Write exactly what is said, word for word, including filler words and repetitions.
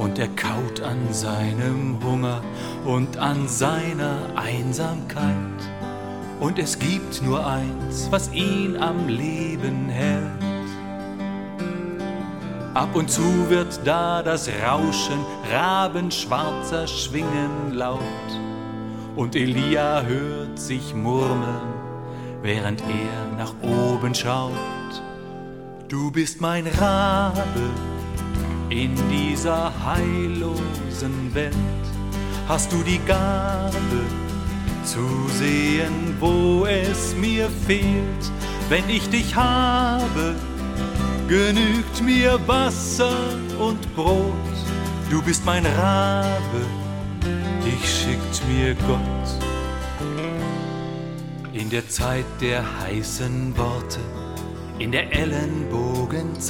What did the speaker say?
und er kaut an seinem Hunger und an seiner Einsamkeit. Und es gibt nur eins, was ihn am Leben hält. Ab und zu wird da das Rauschen rabenschwarzer Schwingen laut, und Elia hört sich murmeln, während er nach oben schaut. Du bist mein Rabe in dieser heillosen Welt. Hast du die Gabe zu sehen, wo es mir fehlt? Wenn ich dich habe, genügt mir Wasser und Brot. Du bist mein Rabe, dich schickt mir Gott. In der Zeit der heißen Worte, in der Ellenbogenzeit,